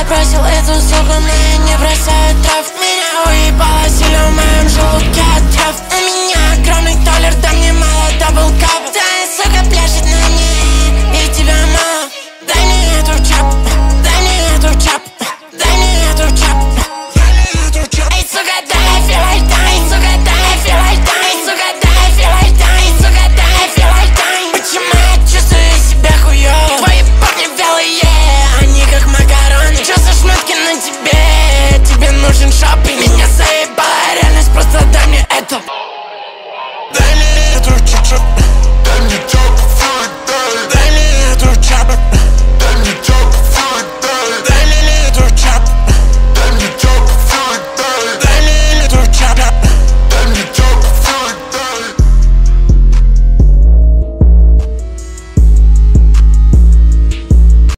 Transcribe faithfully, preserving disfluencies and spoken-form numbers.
бросил эту суку, но я не бросаю трав. Меня уебало сильно в моем желудке от трав. У меня огромный толлер, да мне мало даблкап. Твоя сука пляшет на мне, и тебя мало. Дай мне эту чап, дай мне эту чап, дай мне эту чап. Эй, сука, дай, I feel like dying, сука, дай, I feel like dying, сука, дай, I feel like dying, сука, дай, I feel like dying. Почему я чувствую себя хуёво? Твои парни вялые, они как макароны. Чё за шмотки на тебе? Тебе нужен шопинг. Меня заебала реальность, просто дай мне это. Дай мне эту чап-чап.